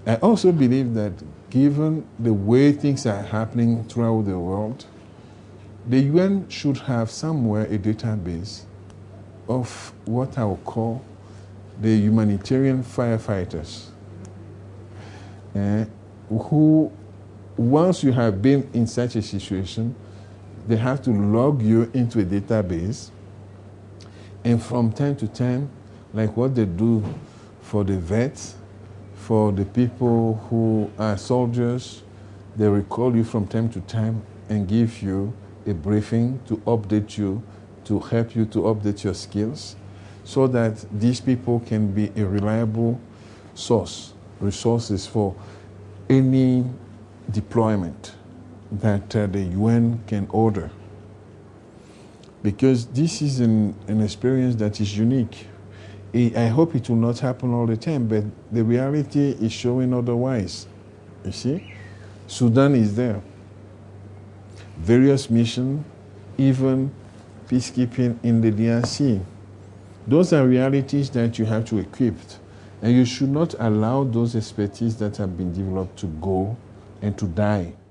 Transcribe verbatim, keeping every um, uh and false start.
I also believe that given the way things are happening throughout the world, the U N should have somewhere a database of what I will call the humanitarian firefighters, uh, who, once you have been in such a situation, they have to log you into a database, and from time to time, like what they do for the vets, for the people who are soldiers, they recall you from time to time and give you a briefing to update you, to help you to update your skills, so that these people can be a reliable source, resources for any deployment that uh, the U N can order. Because this is an, an experience that is unique. I hope it will not happen all the time, but the reality is showing otherwise. You see, Sudan is there. Various missions, even peacekeeping in the D R C. Those are realities that you have to equip, and you should not allow those expertise that have been developed to go and to die.